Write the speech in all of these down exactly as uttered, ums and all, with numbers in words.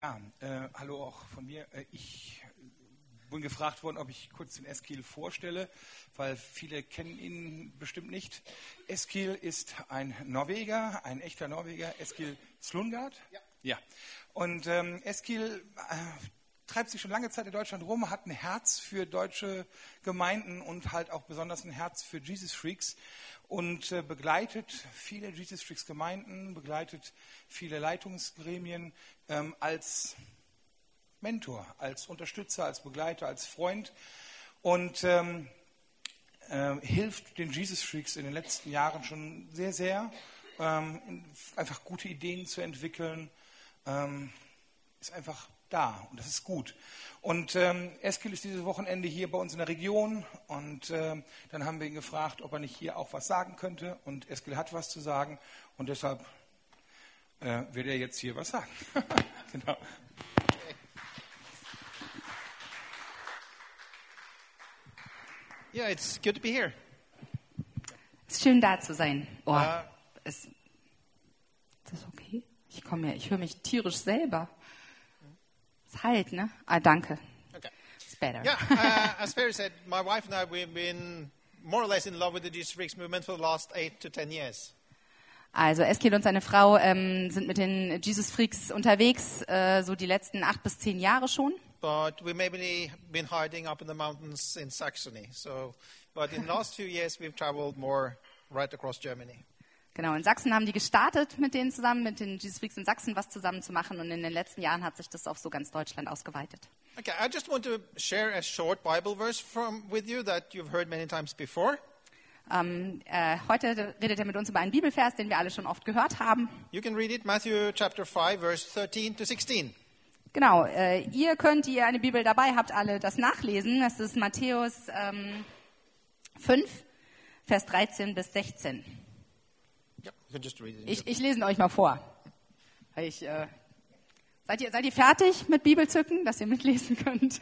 Ja, äh, hallo auch von mir. Ich bin gefragt worden, ob ich kurz den Eskil vorstelle, weil viele kennen ihn bestimmt nicht. Eskil ist ein Norweger, ein echter Norweger, Eskil Slundgaard. Ja. ja. Und ähm, Eskil äh, treibt sich schon lange Zeit in Deutschland rum, hat ein Herz für deutsche Gemeinden und halt auch besonders ein Herz für Jesus Freaks und äh, begleitet viele Jesus Freaks Gemeinden, begleitet viele Leitungsgremien ähm, als Mentor, als Unterstützer, als Begleiter, als Freund und ähm, äh, hilft den Jesus Freaks in den letzten Jahren schon sehr, sehr, ähm, einfach gute Ideen zu entwickeln, ähm, ist einfach da und das ist gut. Und ähm, Eskil ist dieses Wochenende hier bei uns in der Region und ähm, dann haben wir ihn gefragt, ob er nicht hier auch was sagen könnte und Eskil hat was zu sagen und deshalb äh, wird er jetzt hier was sagen. Genau. Yeah, it's good to be here. Es ist schön, da zu sein. Oh, Uh, ist, ist das okay? Ich komme ja, ich höre mich tierisch selber. Es halt, ne? Ah, danke. Okay. It's better. Yeah, uh, as Ferry said, my wife and I, we've been more or less in love with the Jesus Freaks movement for the last eight to ten years. Also Eskil und seine Frau ähm, sind mit den Jesus Freaks unterwegs, äh, so die letzten acht bis zehn Jahre schon. But we maybe been hiding up in the mountains in Saxony. So, but in the last few years, we've traveled more right across Germany. Genau, in Sachsen haben die gestartet, mit denen zusammen, mit den Jesus Freaks in Sachsen was zusammen zu machen. Und in den letzten Jahren hat sich das auf so ganz Deutschland ausgeweitet. Okay, I just want to share a short Bible verse from with you that you've heard many times before. Ähm, äh, heute redet er mit uns über einen Bibelvers, den wir alle schon oft gehört haben. You can read it, Matthew chapter five, verse thirteen to sixteen. Genau, äh, ihr könnt, die ihr eine Bibel dabei habt, alle das nachlesen. Das ist Matthäus ähm, fünf, Vers dreizehn bis sechzehn. Yeah, you can just read it. Ich, ich lese ihn euch mal vor. Ich, äh, seid, ihr, seid ihr fertig mit Bibelzücken, dass ihr mitlesen könnt?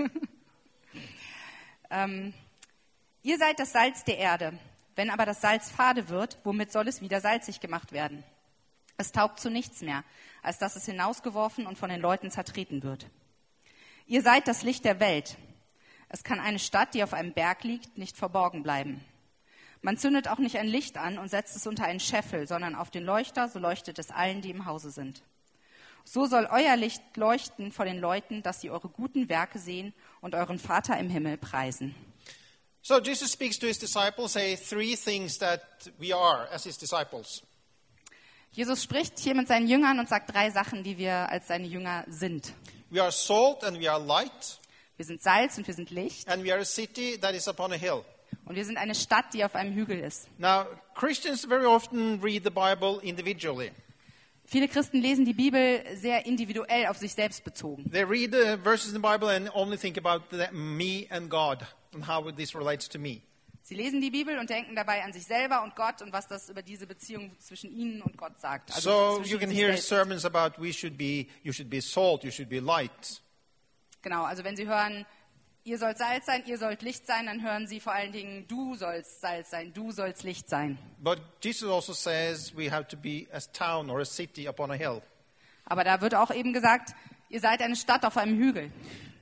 ähm, ihr seid das Salz der Erde. Wenn aber das Salz fade wird, womit soll es wieder salzig gemacht werden? Es taugt zu nichts mehr, als dass es hinausgeworfen und von den Leuten zertreten wird. Ihr seid das Licht der Welt. Es kann eine Stadt, die auf einem Berg liegt, nicht verborgen bleiben. Man zündet auch nicht ein Licht an und setzt es unter einen Scheffel, sondern auf den Leuchter, so leuchtet es allen, die im Hause sind. So soll euer Licht leuchten vor den Leuten, dass sie eure guten Werke sehen und euren Vater im Himmel preisen. So Jesus speaks to his disciples, say three things that we are as his disciples. Jesus spricht hier mit seinen Jüngern und sagt drei Sachen, die wir als seine Jünger sind. We are salt and we are light, Wir sind Salz und wir sind Licht and we are a city that is upon a hill. und wir sind eine Stadt, die auf einem Hügel ist. Now, Christians very often read the Bible individually. Viele Christen lesen die Bibel sehr individuell auf sich selbst bezogen. They read the verses in the Bible and only think about the, me and God and how this relates to me. Sie lesen die Bibel und denken dabei an sich selber und Gott und was das über diese Beziehung zwischen ihnen und Gott sagt. Also So zwischen you can sich hear selbst. sermons about we should be, you should be salt, you should be light. Genau, also wenn Sie hören, ihr sollt Salz sein, ihr sollt Licht sein, dann hören Sie vor allen Dingen, du sollst Salz sein, du sollst Licht sein. But Jesus also says we have to be a town or a city upon a hill. Aber da wird auch eben gesagt, ihr seid eine Stadt auf einem Hügel.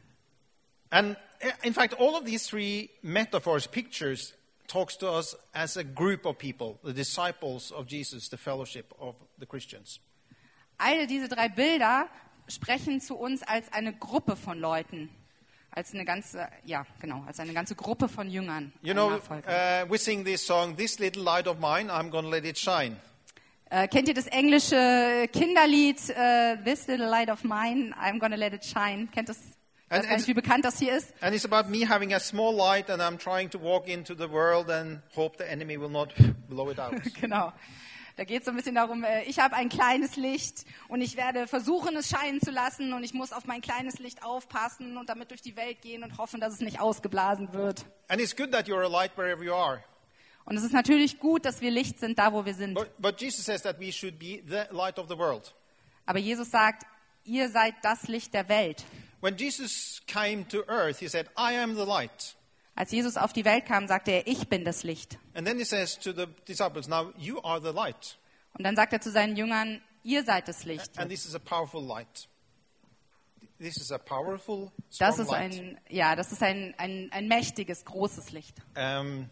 And in fact, all of these three metaphors, pictures, talks to us as a group of people, the disciples of Jesus, the fellowship of the Christians. Alle diese drei Bilder sprechen zu uns als eine Gruppe von Leuten, als eine ganze, ja, genau, als eine ganze Gruppe von Jüngern, You äh, know, Nachfolgern. uh, we sing this song, "This little light of mine, I'm gonna let it shine." Äh, kennt ihr das englische Kinderlied äh, This Little Light of Mine, I'm Gonna Let It Shine? Kennt das? Ich weiß And- gar nicht, wie bekannt das hier ist. And it's about me having a small light and I'm trying to walk into the world and hope the enemy will not blow it out. Genau. Da geht es so ein bisschen darum, äh, ich habe ein kleines Licht und ich werde versuchen, es scheinen zu lassen und ich muss auf mein kleines Licht aufpassen und damit durch die Welt gehen und hoffen, dass es nicht ausgeblasen wird. And it's good that you're a light wherever you are. Und es ist natürlich gut, dass wir Licht sind, da wo wir sind. But, but Jesus says that we should be the light of the world. Aber Jesus sagt, ihr seid das Licht der Welt. When Jesus came to earth, he said, I am the light. Als Jesus auf die Welt kam, sagte er, ich bin das Licht. And then he says to the disciples, now you are the light. Und dann sagt er zu seinen Jüngern, ihr seid das Licht. And this is a powerful light. This is a powerful, Das strong ist light. ein, ja, das ist ein, ein, ein mächtiges, großes Licht. Um,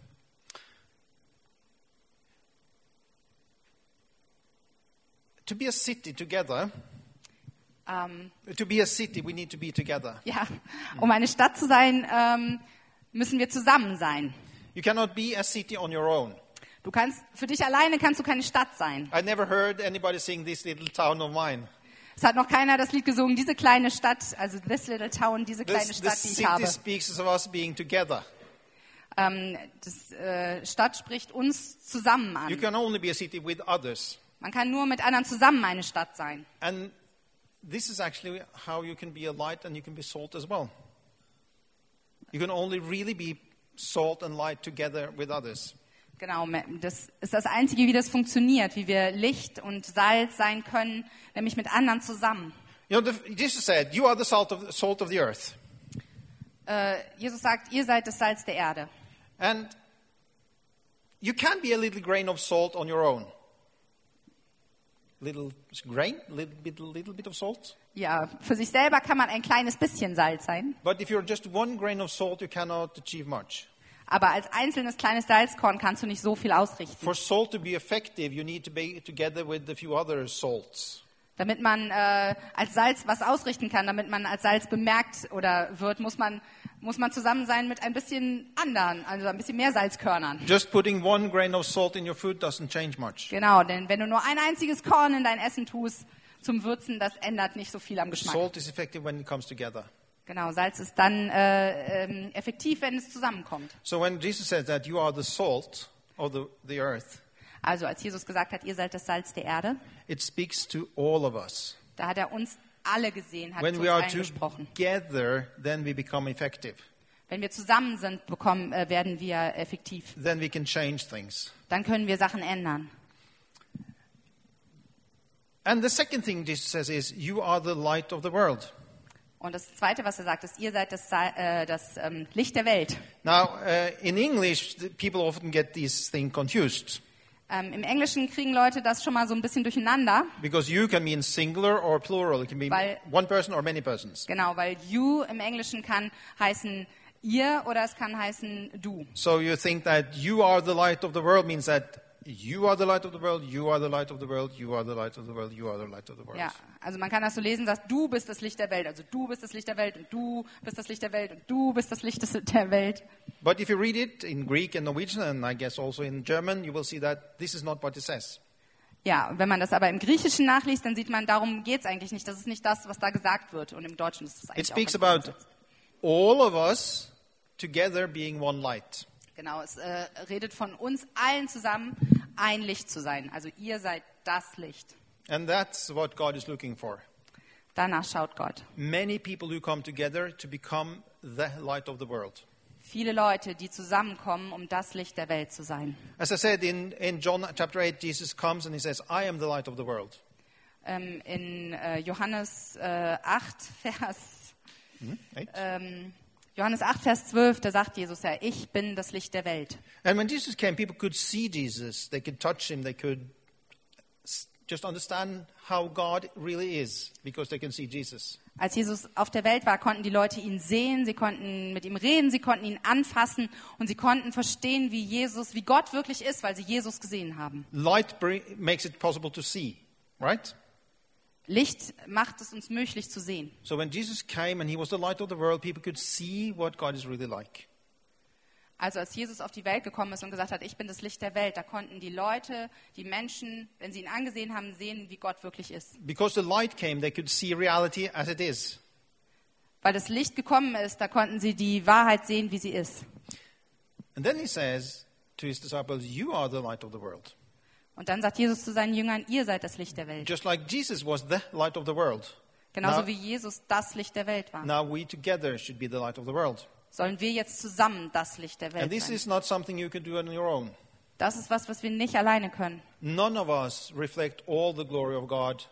to be a city together, Ähm, to be a city, we need to be together. ja, um eine Stadt zu sein, ähm, müssen wir zusammen sein. You cannot be a city on your own. Du kannst, für dich alleine kannst du keine Stadt sein. I never heard anybody sing This Little Town of Mine. Es hat noch keiner das Lied gesungen, diese kleine Stadt, also this little town, diese kleine This, Stadt, this die ich city habe. speaks of us being together. Ähm, das äh, Stadt spricht uns zusammen You an. can only be a city with others. Man kann nur mit anderen zusammen eine Stadt sein. And this is actually how you can be a light and you can be salt as well. You can only really be salt and light together with others. Genau, das ist das Einzige, wie das funktioniert, wie wir Licht und Salz sein können, nämlich mit anderen zusammen. You know, the, Jesus said, you are the salt of, salt of the earth. Äh, Jesus sagt, ihr seid das Salz der Erde. And you can be a little grain of salt on your own. Little grain, little bit, little bit of salt. Ja, für sich selber kann man ein kleines bisschen Salz sein, But if you're just one grain of salt, you cannot achieve much. aber als einzelnes kleines Salzkorn kannst du nicht so viel ausrichten. For salt to be effective, you need to be together with a few other salts. Damit man äh, als Salz was ausrichten kann, damit man als Salz bemerkt oder wird, muss man, muss man zusammen sein mit ein bisschen anderen, also ein bisschen mehr Salzkörnern. Just putting one grain of salt in your food doesn't change much. Genau, denn wenn du nur ein einziges Korn in dein Essen tust zum Würzen, das ändert nicht so viel am Geschmack. Salt is effective when it comes together. Genau, Salz ist dann äh, ähm, effektiv, wenn es zusammenkommt. So when Jesus says that you are the salt of the, the earth, Also als Jesus gesagt hat, ihr seid das Salz der Erde, it speaks to all of us. da hat er uns alle gesehen, hat When zu we uns are allen gesprochen. together, then we become effective. Wenn wir zusammen sind, bekommen, äh, werden wir effektiv. Then we can change things. Dann können wir Sachen ändern. And the second thing Jesus says is, you are the light of the world. Und das Zweite, was er sagt, ist, ihr seid das, Sa- äh, das ähm, Licht der Welt. Now, uh, in English, the people often get this thing confused. Ähm, Im Englischen kriegen Leute das schon mal so ein bisschen durcheinander. Because you can mean singular or plural. It can be Weil- one person or many persons. Genau, weil you im Englischen kann heißen ihr oder es kann heißen du. So you think that you are the light of the world means that you are the light of the world, you are the light of the world, you are the light of the world, you are the light of the world. Ja, also man kann das so lesen, dass du bist das Licht der Welt. Also du bist das Licht der Welt und du bist das Licht der Welt und du bist das Licht des- der Welt. But if you read it in Greek and Norwegian, and I guess also in German, you will see that this is not what it says. Ja, und wenn man das aber im Griechischen nachliest, dann sieht man, darum geht es eigentlich nicht. Das ist nicht das, was da gesagt wird. Und im Deutschen ist das eigentlich It speaks auch ganz about übersetzt. all of us together being one light. Genau, es äh, redet von uns allen zusammen, ein Licht zu sein. Also ihr seid das Licht. And that's what God is looking for. Danach schaut Gott. Many people who come together to become the light of the world. Viele Leute, die zusammenkommen, um das Licht der Welt zu sein. As I said in, in John chapter eight, Jesus comes and he says, I am the light of the world. Ähm, in äh, Johannes äh, acht, Vers Eight. ähm, Johannes acht, Vers zwölf, da sagt Jesus ja, ich bin das Licht der Welt. And when Jesus came, people could see Jesus. They could touch him. They could s- just understand how God really is because they can see Jesus. Als Jesus auf der Welt war, konnten die Leute ihn sehen, sie konnten mit ihm reden, sie konnten ihn anfassen und sie konnten verstehen, wie Jesus, wie Gott wirklich ist, weil sie Jesus gesehen haben. Light bring, makes it possible to see, right? Licht macht es uns möglich zu sehen. So when Jesus came and he was the light of the world, people could see what God is really like. Also als Jesus auf die Welt gekommen ist und gesagt hat, ich bin das Licht der Welt, da konnten die Leute, die Menschen, wenn sie ihn angesehen haben, sehen, wie Gott wirklich ist. Because the light came, they could see reality as it is. Weil das Licht gekommen ist, da konnten sie die Wahrheit sehen, wie sie ist. And then he says to his disciples, you are the light of the world. Und dann sagt Jesus zu seinen Jüngern, ihr seid das Licht der Welt. Just like Jesus was the light of the world. Genauso Now- wie Jesus das Licht der Welt war. Now we together should be the light of the world. Sollen wir jetzt zusammen das Licht der And Welt this sein. is not something you can do on your own. Das ist was, was wir nicht alleine können. None of us reflect all the glory of God.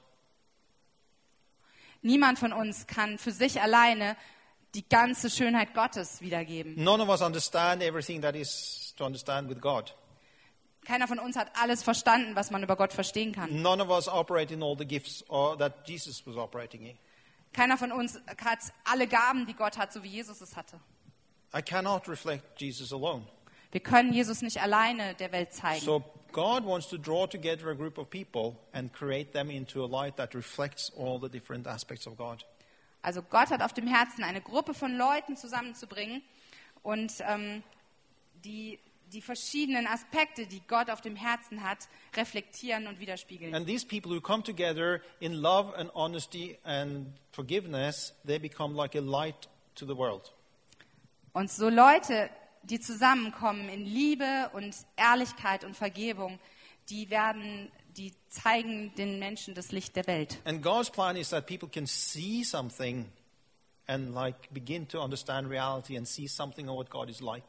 Niemand von uns kann für sich alleine die ganze Schönheit Gottes wiedergeben. None of us understand everything that is to understand with God. Keiner von uns hat alles verstanden, was man über Gott verstehen kann. None of us operate in all the gifts uh, that Jesus was operating in. Keiner von uns hat alle Gaben, die Gott hat, so wie Jesus es hatte. I cannot reflect Jesus alone. Wir können Jesus nicht alleine der Welt zeigen. So God wants to draw together a group of people and create them into a light that reflects all the different aspects of God. Also Gott hat auf dem Herzen, eine Gruppe von Leuten zusammenzubringen und ähm, die die verschiedenen Aspekte, die Gott auf dem Herzen hat, reflektieren und widerspiegeln. And these people who come together in love and honesty and forgiveness, they become like a light to the world. Und so Leute, die zusammenkommen in Liebe und Ehrlichkeit und Vergebung, die werden, die zeigen den Menschen das Licht der Welt. And God's plan is that people can see something and like begin to understand reality and see something of what God is like.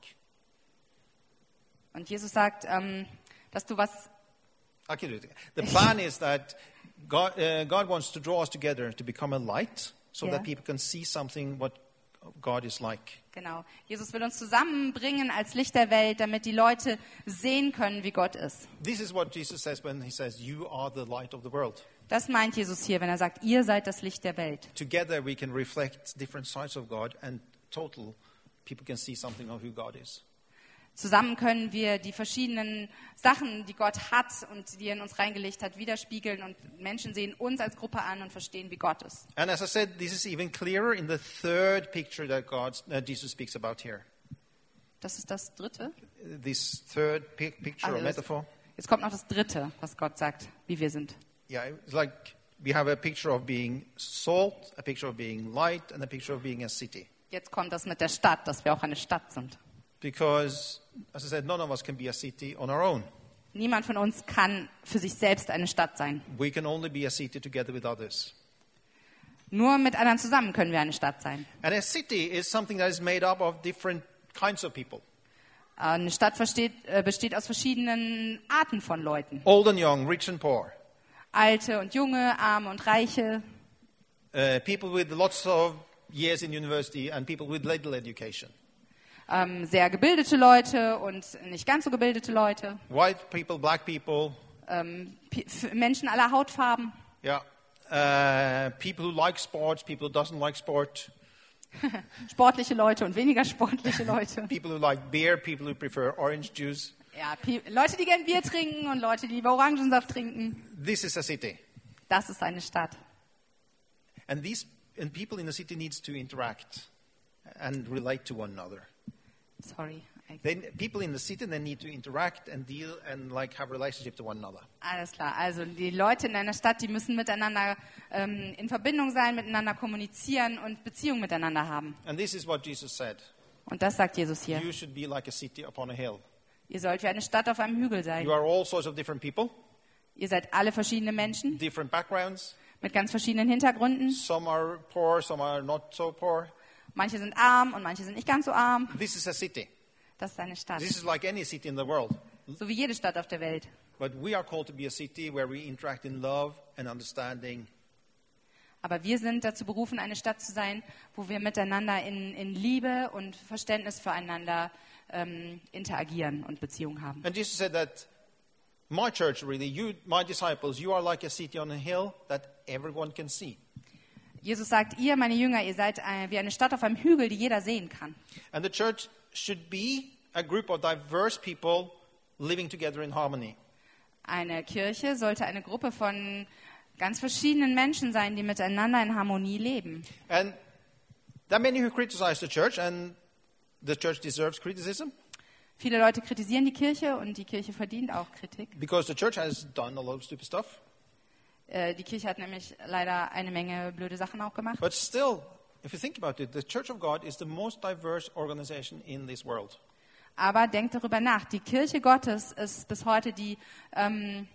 Und Jesus sagt, ähm, dass du was... I can do it. The plan is that God, uh, God wants to draw us together to become a light so Yeah. that people can see something what God is like. Genau. Jesus will uns zusammenbringen als Licht der Welt, damit die Leute sehen können, wie Gott ist. This is what Jesus says when he says, you are the light of the world. Das meint Jesus hier, wenn er sagt, ihr seid das Licht der Welt. Together we can reflect different sides of God and total people can see something of who God is. Zusammen können wir die verschiedenen Sachen, die Gott hat und die er in uns reingelegt hat, widerspiegeln und Menschen sehen uns als Gruppe an und verstehen, wie Gott ist. And as I said, this is even clearer in the third picture that God, uh, Jesus speaks about here. Das ist das Dritte. This third pic- picture Also or das, metaphor. jetzt kommt noch das Dritte, was Gott sagt, wie wir sind. Yeah, it's like we have a picture of being salt, a picture of being light, and a picture of being a city. Jetzt kommt das mit der Stadt, dass wir auch eine Stadt sind. Because, as I said, none of us can be a city on our own. Niemand von uns kann für sich selbst eine Stadt sein. We can only be a city together with others. Nur mit anderen zusammen können wir eine Stadt sein. And a city is something that is made up of different kinds of people. Eine Stadt versteht, äh, besteht aus verschiedenen Arten von Leuten. Old and young, rich and poor. Alte und junge, arme und reiche, Uh, people with lots of years in university and people with little education. ähm, sehr gebildete Leute und nicht ganz so gebildete Leute, White people, black people. ähm, P- F- Menschen aller Hautfarben, Yeah. Uh, people who like sports, people who doesn't like sport. sportliche Leute und weniger sportliche Leute. People who like beer, people who prefer orange juice. Ja, Pi- Leute, die gern Bier trinken und Leute, die lieber Orangensaft trinken. This is a city. Das ist eine Stadt. And these and people in the city needs to interact and relate to one another. Sorry. They, people in the city, they need to interact and deal and like have relationship to one another. Alles klar. Also die Leute in einer Stadt, die müssen miteinander ähm, in Verbindung sein, miteinander kommunizieren und Beziehungen miteinander haben. And this is what Jesus said. Und das sagt Jesus hier. You should be like a city upon a hill. Ihr sollt wie eine Stadt auf einem Hügel sein. You are all sorts of different people, Ihr seid alle verschiedene Menschen different backgrounds. mit ganz verschiedenen Hintergründen. Some are poor, some are not so poor. Manche sind arm und manche sind nicht ganz so arm. This is a city. Das ist eine Stadt. This is like any city in the world. So wie jede Stadt auf der Welt. But we are called to be a city where we interact in love and understanding. Aber wir sind dazu berufen, eine Stadt zu sein, wo wir miteinander in, in Liebe und Verständnis füreinander ähm, interagieren und Beziehungen haben. And Jesus said that my church, really, you, my disciples, you are like a city on a hill that everyone can see. Jesus sagt, ihr, meine Jünger, ihr seid äh, wie eine Stadt auf einem Hügel, die jeder sehen kann. And the church should be a group of diverse people living together in harmony. Eine Kirche sollte eine Gruppe von ganz verschiedenen Menschen sein, die miteinander in Harmonie leben. And there are many who criticize the church, and the church deserves criticism Viele Leute kritisieren die Kirche und die Kirche verdient auch Kritik. because the church has done a lot of stupid stuff. Äh, die Kirche hat nämlich leider eine Menge blöde Sachen auch gemacht. But still, if you think about it, the Church of God is the most diverse organization in this world. Aber denkt darüber nach. Die Kirche Gottes ist bis heute die, ähm,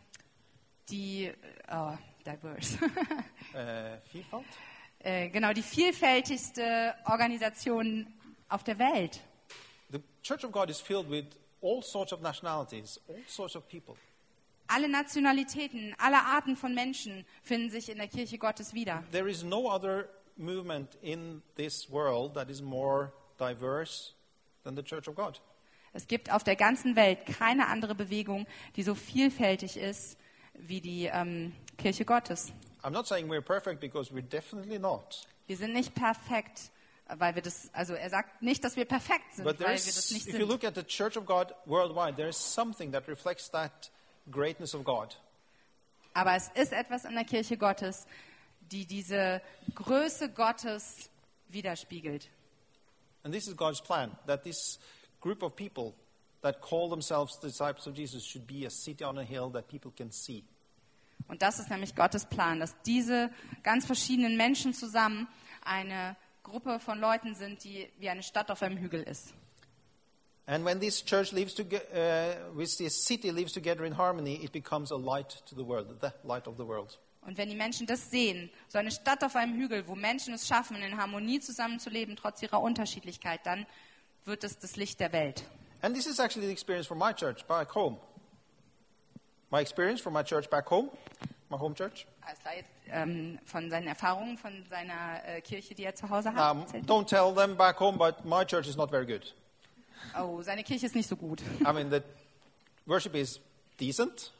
die oh, diverse. Uh, Vielfalt? äh, genau, die vielfältigste Organisation auf der Welt. The Church of God is filled with all sorts of nationalities, all sorts of people. Alle Nationalitäten, alle Arten von Menschen finden sich in der Kirche Gottes wieder. There is no other movement in this world that is more diverse than the Church of God. Es gibt auf der ganzen Welt keine andere Bewegung, die so vielfältig ist wie die ähm, Kirche Gottes. I'm not saying we're perfect because we're definitely not. Wir sind nicht perfekt, weil wir das, also er sagt nicht, dass wir perfekt sind, But weil there wir das is, nicht if you sind. look at the Church of God worldwide, there is something that reflects that greatness of God. Aber es ist etwas in der Kirche Gottes, die diese Größe Gottes widerspiegelt. And this is God's plan, that this group of people that call themselves the disciples of Jesus should be a city on a hill that people can see. Und das ist nämlich Gottes Plan, dass diese ganz verschiedenen Menschen zusammen eine Gruppe von Leuten sind, die wie eine Stadt auf einem Hügel ist. And when this church lives together, uh, with this city lives together in harmony, it becomes a light to the world, the light of the world. Und wenn die Menschen das sehen, so eine Stadt auf einem Hügel, wo Menschen es schaffen, in Harmonie zusammenzuleben, trotz ihrer Unterschiedlichkeit, dann wird es das Licht der Welt. And this is actually the experience from my church back home. My experience from my church back home, my home church. Alles klar, jetzt, ähm, von seinen Erfahrungen, von seiner äh, Kirche, die er zu Hause hat. Um, erzählt. don't tell them back home, but my church is not very good. Oh, seine Kirche ist nicht so gut. I mean, the worship is decent.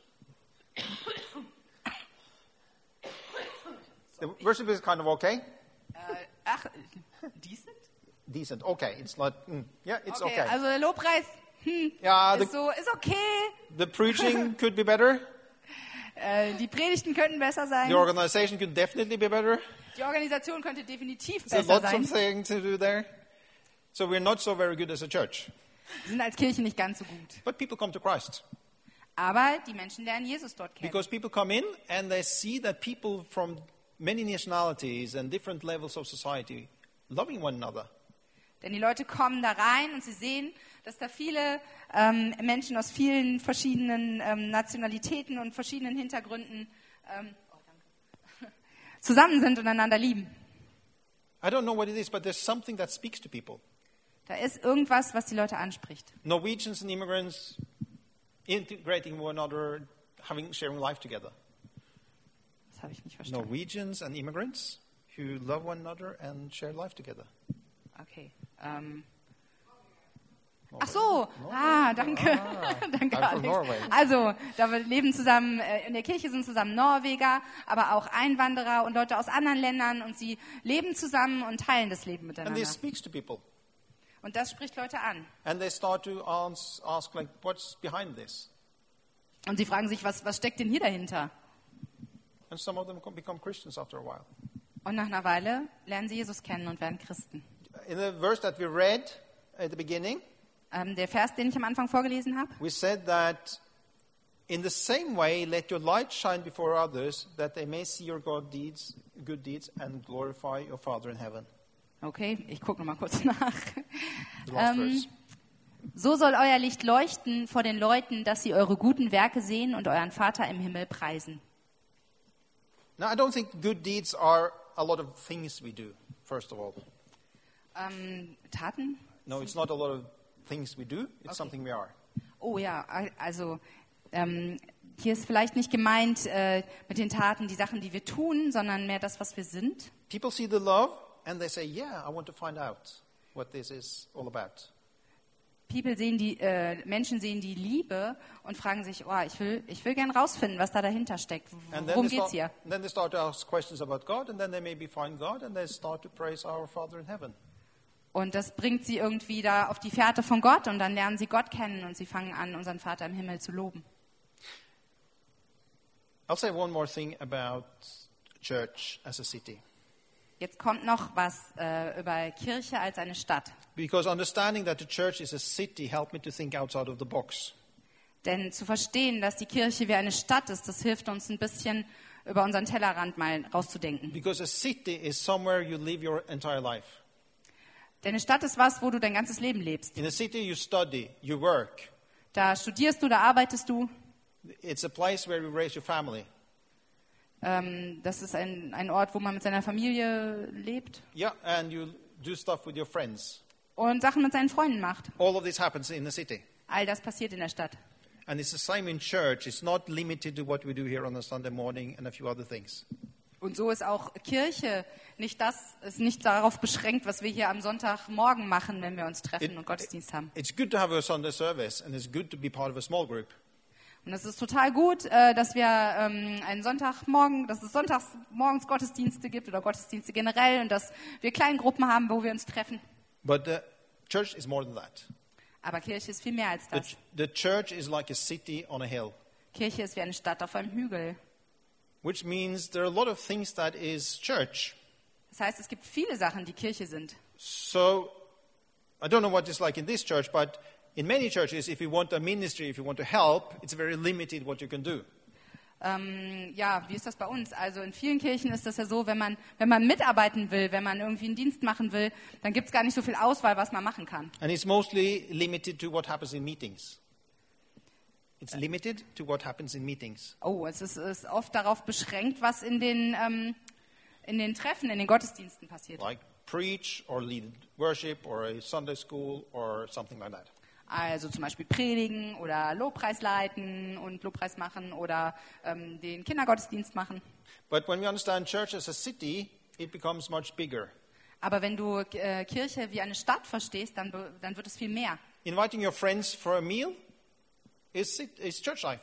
The worship is kind of okay. Äh, ach, decent? Decent, okay. It's not, mm, yeah, it's Okay, okay. also der Lobpreis, hm, Yeah, the, ist so, ist okay. the preaching could be better. Äh, die Predigten könnten besser sein. The organization could definitely be better. Die Organisation könnte definitiv There's besser lots sein. of things to do there. So we're not so very good as a church. Wir sind als Kirche nicht ganz so gut. But people come to Christ. Aber die Menschen lernen Jesus dort kennen. Because people come in and they see that people from many nationalities and different levels of society loving one another. Denn die Leute kommen da rein und sie sehen, dass da viele ähm, Menschen aus vielen verschiedenen ähm, Nationalitäten und verschiedenen Hintergründen ähm, oh, danke, zusammen sind und einander lieben. I don't know what it is, but there's something that speaks to people. Da ist irgendwas, was die Leute anspricht. Norwegians and immigrants integrating one another, having sharing life together. Das habe ich nicht verstanden. Norwegians and immigrants who love one another and share life together. Okay. Ähm. Ach so, ah, danke. Ah, danke, I'm from Alex. Norway. Also, da wir leben zusammen, äh, in der Kirche sind zusammen Norweger, aber auch Einwanderer und Leute aus anderen Ländern und sie leben zusammen und teilen das Leben And miteinander. this speaks to people. Und das spricht Leute an. And they start to ask, ask like, what's behind this? Und sie fragen sich, was, was steckt denn hier dahinter? And some of them become Christians after a while. Und nach einer Weile lernen sie Jesus kennen und werden Christen. In the verse that we read at the beginning, Ähm, der Vers, den ich am Anfang vorgelesen habe, we said that in the same way, let your light shine before others, that they may see your good deeds, good deeds and glorify your Father in heaven. okay, ich gucke nochmal kurz nach. The last Ähm, verse. So soll euer Licht leuchten vor den Leuten, dass sie eure guten Werke sehen und euren Vater im Himmel preisen. Now, I don't think good deeds are a lot of things we do, first of all. Ähm, Taten? No, it's not a lot of things we do, it's Okay. something we are. Oh ja, also ähm, hier ist vielleicht nicht gemeint äh, mit den Taten die Sachen, die wir tun, sondern mehr das, was wir sind. People see the love and they say, yeah, I want to find out what this is all about. People sehen die, äh, Menschen sehen die Liebe und fragen sich, oh, ich will, ich will gern rausfinden, was da dahinter steckt. And then Worum they, geht's start, hier? then they start to ask questions about God, and then they maybe find God, and they start to praise our Father in heaven. Und das bringt sie irgendwie da auf die Fährte von Gott und dann lernen sie Gott kennen und sie fangen an, unseren Vater im Himmel zu loben. I'll say one more thing about church as a city. Jetzt kommt noch was äh, über Kirche als eine Stadt. Because understanding that the church is a city helped me to think outside of the box. Denn zu verstehen, dass die Kirche wie eine Stadt ist, das hilft uns ein bisschen über unseren Tellerrand mal rauszudenken. Because a city is somewhere you live your entire life. Denn eine Stadt ist was, wo du dein ganzes Leben lebst. In a city you study, you work. Da studierst du, da arbeitest du. It's a place where you raise your family. Ähm, das ist ein, ein Ort, wo man mit seiner Familie lebt Yeah, and you do stuff with your friends. und Sachen mit seinen Freunden macht. All of this happens in the city. All das passiert in der Stadt. And it's the same in church. It's not limited to what we do here on a Sunday morning and a few other things. Und so ist auch Kirche nicht das, ist nicht darauf beschränkt, was wir hier am Sonntagmorgen machen, wenn wir uns treffen It- und Gottesdienst haben. It's good to have a Sunday service, and it's good to be part of a small group. Und es ist total gut, äh, dass wir ähm, einen Sonntagmorgen, dass es sonntags morgens Gottesdienste gibt oder Gottesdienste generell und dass wir Kleingruppen haben, wo wir uns treffen. But the church is more than that. Aber Kirche ist viel mehr als The, das. the church is like a city on a hill, Kirche ist wie eine Stadt auf einem Hügel. which means there are a lot of things that is church. Das heißt, es gibt viele Sachen, die Kirche sind. So, I don't know what it's like in this church, but in many churches, if you want a ministry, if you want to help, it's very limited what you can do. Ähm, ja, wie ist das bei uns? Also in vielen Kirchen ist das ja so, wenn man, wenn man mitarbeiten will, wenn man irgendwie einen Dienst machen will, dann gibt es gar nicht so viel Auswahl, was man machen kann. And it's mostly limited to what happens in meetings. It's limited to what happens in meetings. Oh, es ist, ist oft darauf beschränkt, was in den, ähm, in den Treffen, in den Gottesdiensten passiert. Like preach or lead worship or a Sunday school or something like that. Also zum Beispiel predigen oder Lobpreis leiten und Lobpreis machen oder ähm, den Kindergottesdienst machen. But when we understand church as a city, it becomes much bigger. Aber wenn du äh, Kirche wie eine Stadt verstehst, dann, be- dann wird es viel mehr. Inviting your friends for a meal is, it- is church life.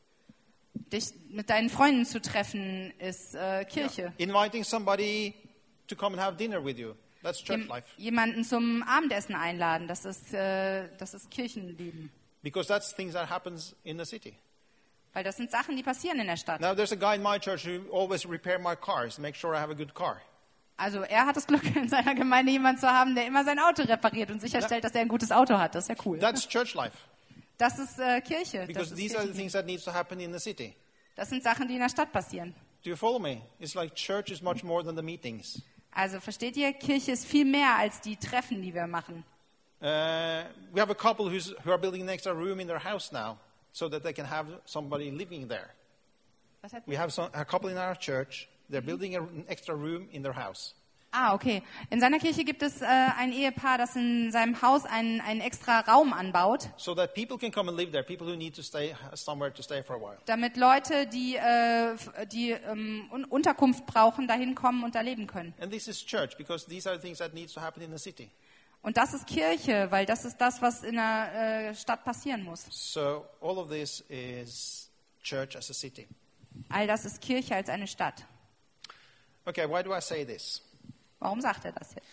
Dich mit deinen Freunden zu treffen ist äh, Kirche. Inviting somebody to come and have dinner with you, that's church Jem- life. Jemanden zum Abendessen einladen, das ist, äh, das ist Kirchenleben. Because that's things that happens in the city. Weil das sind Sachen, die passieren in der Stadt. Now there's a guy in my church who always repair my cars, make sure I have a good car. Also er hat das Glück, in seiner Gemeinde jemanden zu haben, der immer sein Auto repariert und sicherstellt, dass er ein gutes Auto hat. Das ist ja cool. That's church life. Das ist äh, Kirche. Das, Because ist these are the Kirchenleben. things that needs to happen in the city. Das sind Sachen, die in der Stadt passieren. Do you follow me? It's like church is much more than the meetings. Also versteht ihr, Kirche ist viel mehr als die Treffen, die wir machen. Uh, we have a couple who's, who are building an extra room in their house now so that they can have somebody living there. Was hat We have some, a couple in our church. They're building a, an extra room in their house. Ah, okay. In seiner Kirche gibt es äh, ein Ehepaar, das in seinem Haus einen, einen extra Raum anbaut, So that people can come and live there, people who need to stay somewhere to stay for a while. damit Leute, die, äh, f- die ähm, Un- Unterkunft brauchen, dahin kommen und da leben können. And this is church because these are the things that needs to happen in the city. Und das ist Kirche, weil das ist das, was in der äh, Stadt passieren muss. So all of this is church as a city. All das ist Kirche als eine Stadt. Okay, why do I say this? Warum sagt er das jetzt?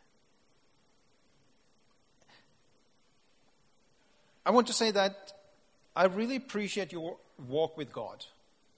I want to say that I really appreciate your walk with God.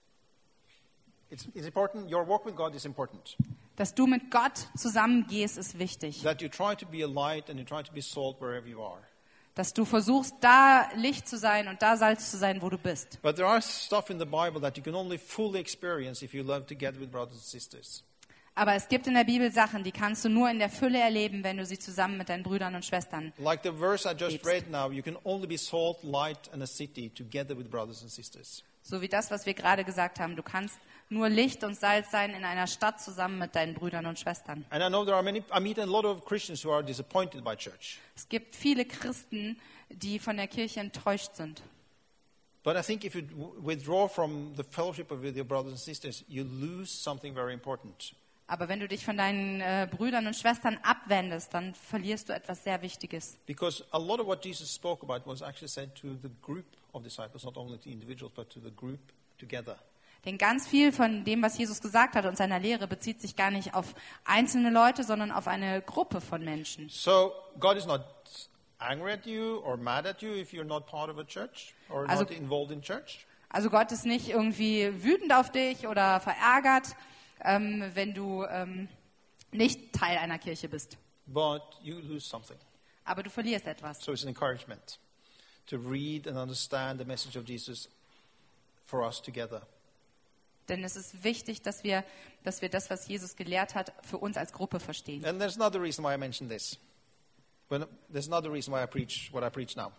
It's, it's important. Your walk with God is important. Dass du mit Gott zusammengehst, ist wichtig. That you try to be a light and you try to be salt wherever you are. Dass du versuchst, da Licht zu sein und da Salz zu sein, wo du bist. But there are stuff in the Bible that you can only fully experience if you love together with brothers and sisters. Aber es gibt in der Bibel Sachen, die kannst du nur in der Fülle erleben, wenn du sie zusammen mit deinen Brüdern und Schwestern. Like the verse I just Lebst. read now, you can only be salt, light, and a city together with brothers and sisters. So wie das, was wir gerade gesagt haben. Du kannst nur Licht und Salz sein in einer Stadt zusammen mit deinen Brüdern und Schwestern. And I know there are many, I meet a lot of Christians who are disappointed by church. Es gibt viele Christen, die von der Kirche enttäuscht sind. But I think if you w- withdraw from the fellowship of with your brothers and sisters, you lose something very important. Aber wenn du dich von deinen äh, Brüdern und Schwestern abwendest, dann verlierst du etwas sehr Wichtiges. Because a lot of what Jesus spoke about was actually said to the group of disciples, not only to individuals, but to the group together. Denn ganz viel von dem, was Jesus gesagt hat und seiner Lehre, bezieht sich gar nicht auf einzelne Leute, sondern auf eine Gruppe von Menschen. So God is not angry at you or mad at you if you're not part of a church or Also- not involved in church. Also Gott ist nicht irgendwie wütend auf dich oder verärgert, ähm, wenn du ähm, nicht Teil einer Kirche bist. But you lose something. Aber du verlierst etwas. So it's an encouragement to read and understand the message of Jesus for us together. Denn es ist wichtig, dass wir, dass wir das, was Jesus gelehrt hat, für uns als Gruppe verstehen. And there's another reason why I mentioned this. When, there's another reason why I preach what I preach now.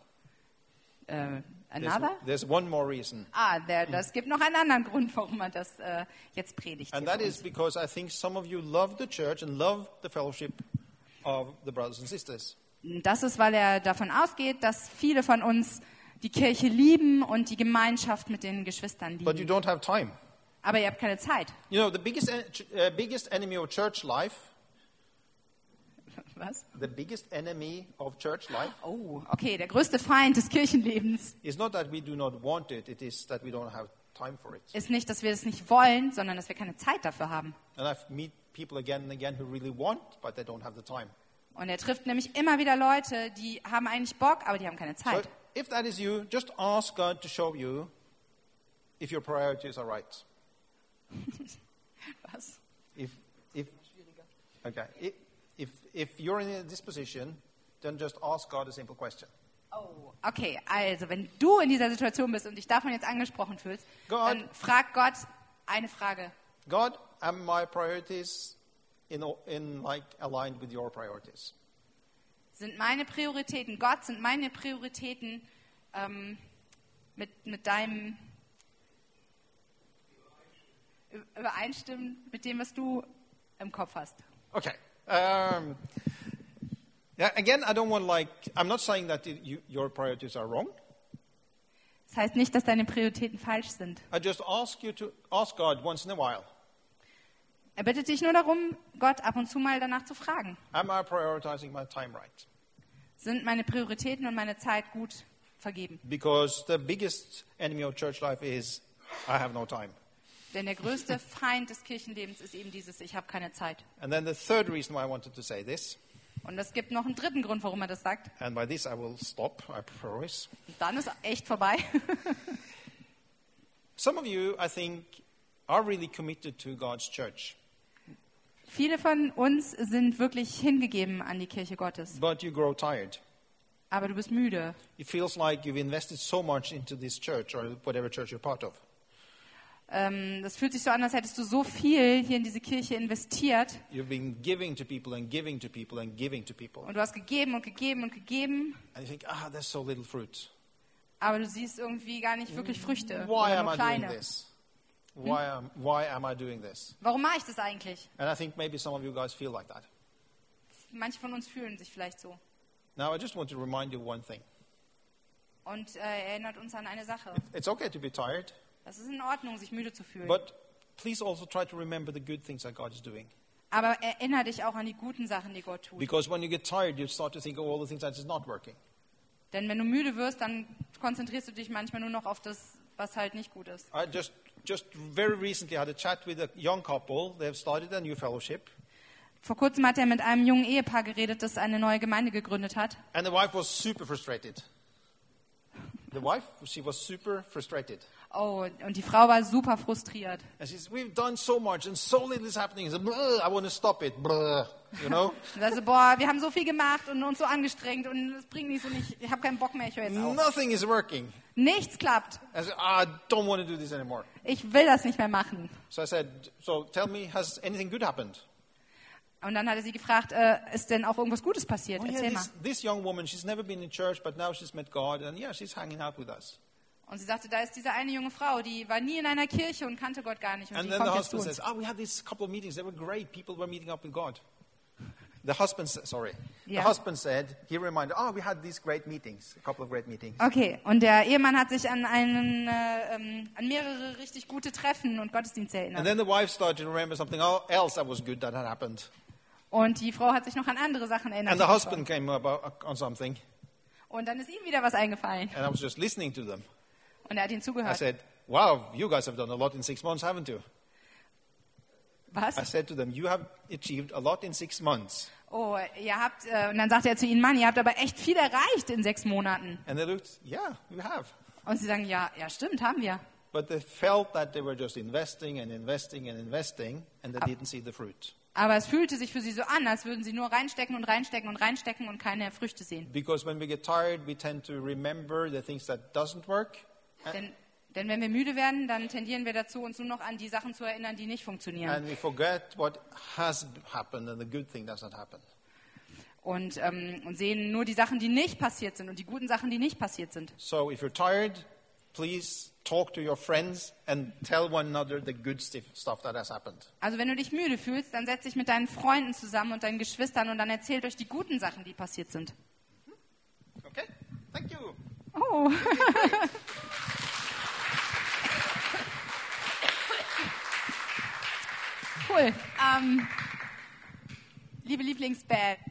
Äh, There's, another? there's one more reason. Ah, der, das gibt noch einen anderen Grund, warum man das äh, jetzt predigt. And hier that für is uns. because I think some of you love the church and love the fellowship of the brothers and sisters. Das ist, weil er davon ausgeht, dass viele von uns die Kirche lieben und die Gemeinschaft mit den Geschwistern But you lieben. don't have time. Aber ihr habt keine Zeit. You know, the biggest, en- ch- uh, biggest enemy of church life Was? The biggest enemy of church life Oh, okay, der größte Feind des Kirchenlebens is not that we do not want it, it is that we don't have time for it. ist nicht, dass wir es nicht wollen, sondern dass wir keine Zeit dafür haben. And I've meet people again and again who really want, but they don't have the time. Und er trifft nämlich immer wieder Leute, die haben eigentlich Bock, aber die haben keine So Zeit. if that is you, just ask God to show you if your priorities are right. Was? If, if, okay. If, if, if you're in this position, then just ask God a simple question. Oh, okay, also wenn du in dieser Situation bist und dich davon jetzt angesprochen fühlst, Gott. dann frag Gott eine Frage. God, are my priorities in, in like aligned with your priorities? Sind meine Prioritäten, Gott, sind meine Prioritäten ähm, mit, mit deinem übereinstimmen mit dem, was du im Kopf hast? Okay. Um, yeah, again, I don't want like, I'm not saying that you, your priorities are wrong. Das heißt nicht, dass deine Prioritäten falsch sind. I just ask you to ask God once in a while, Er bittet dich nur darum, Gott ab und zu mal danach zu fragen. am I prioritizing my time right? Sind meine Prioritäten und meine Zeit gut vergeben? Because the biggest enemy of church life is I have no time. Denn der größte Feind des Kirchenlebens ist eben dieses, ich habe keine Zeit. And then the third reason why I wanted to say this, Und es gibt noch einen dritten Grund, warum er das sagt. and by this I will stop, I promise. Und dann ist echt vorbei. Some of you, I think, are really committed to God's church, Viele von uns sind wirklich hingegeben an die Kirche Gottes. but you grow tired. Aber du bist müde. It feels like you've invested so much into this church or whatever church you're part of. Ähm, das fühlt sich so an, als hättest du so viel hier in diese Kirche investiert. You've been giving to people and giving to people and giving to people. Und du hast gegeben und gegeben und gegeben. And you think, ah, there's so little fruit. Aber du siehst irgendwie gar nicht wirklich Früchte. Why Oder am nur I doing kleine. this? Why am, why am I doing this? Warum mache ich das eigentlich? And I think maybe some of you guys feel like that. Manche von uns fühlen sich vielleicht so. Now, I just want to remind you of one thing. Und äh, erinnert uns an eine Sache. It's okay to be tired, Das ist in Ordnung, sich müde zu fühlen. but please also try to remember the good things that God is doing. Aber erinnere dich auch an die guten Sachen, die Gott tut. Because when you get tired, you start to think of all the things that is not working. Denn wenn du müde wirst, dann konzentrierst du dich manchmal nur noch auf das, was halt nicht gut ist. I just, just very recently had a chat with a young couple. They have started a new fellowship. Vor kurzem hat er mit einem jungen Ehepaar geredet, das eine neue Gemeinde gegründet hat. And the wife was super frustrated. The wife, she was super frustrated. Oh, und die Frau war super frustriert. And she says, we've done so much and so little is happening. So, I want to stop it. Blah, you know? Und also, boah, wir haben so viel gemacht und uns so angestrengt und es bringt nichts und ich, ich habe keinen Bock mehr, ich höre jetzt auf. Nothing is working. Nichts klappt. I said, I don't want to do this anymore. Ich will das nicht mehr machen. So I said, so tell me, has anything good happened? Und dann hat er sie gefragt, äh, ist denn auch irgendwas Gutes passiert? Oh, yeah, Erzähl mal. this, this young woman, she's never been in church, but now she's met God, and yeah, she's hanging out with us. Und sie sagte, da ist diese eine junge Frau, die war nie in einer Kirche und kannte Gott gar nicht. Und And die then the kommt jetzt zu husband uns. says, oh, we had these couple of meetings. They were great. People were meeting up with God. The husband, sa- sorry. Yeah. The husband said, he reminded, oh, we had these great meetings, a couple of great meetings. Okay, und der Ehemann hat sich an, einen, äh, ähm, an mehrere richtig gute Treffen und Gottesdienste And erinnert. then the wife started to remember something else that was good that had happened. Und die Frau hat sich noch an andere Sachen erinnert. And the die gut husband came about, on something, waren. Und dann ist ihm wieder was eingefallen. and I was just listening to them. Und er hat ihm I zugehört. said, wow, you guys have done a lot in six months, haven't you? Was? I said to them, you have achieved a lot in six months. Oh, ihr habt, äh, und dann sagte er zu ihnen, Mann, ihr habt aber echt viel erreicht in sechs Monaten. And they looked, yeah, we have. Und sie sagen, ja, ja, stimmt, haben wir. But they felt that they were just investing and investing and investing, and they didn't see the fruit. Aber es fühlte sich für sie so an, als würden sie nur reinstecken und reinstecken und reinstecken und keine Früchte sehen. Because when we get tired, we tend to remember the things that doesn't work. Denn, denn wenn wir müde werden, dann tendieren wir dazu, uns nur noch an die Sachen zu erinnern, die nicht funktionieren. And we forget what has happened and the good thing does not happen. Und, ähm, und sehen nur die Sachen, die nicht passiert sind und die guten Sachen, die nicht passiert sind. So if you're tired, please talk to your friends and tell one another the good stuff stuff that has happened. Also wenn du dich müde fühlst, dann setz dich mit deinen Freunden zusammen und deinen Geschwistern und dann erzählt euch die guten Sachen, die passiert sind. Okay? Thank you. Oh. Cool. Ähm, liebe Lieblingsband,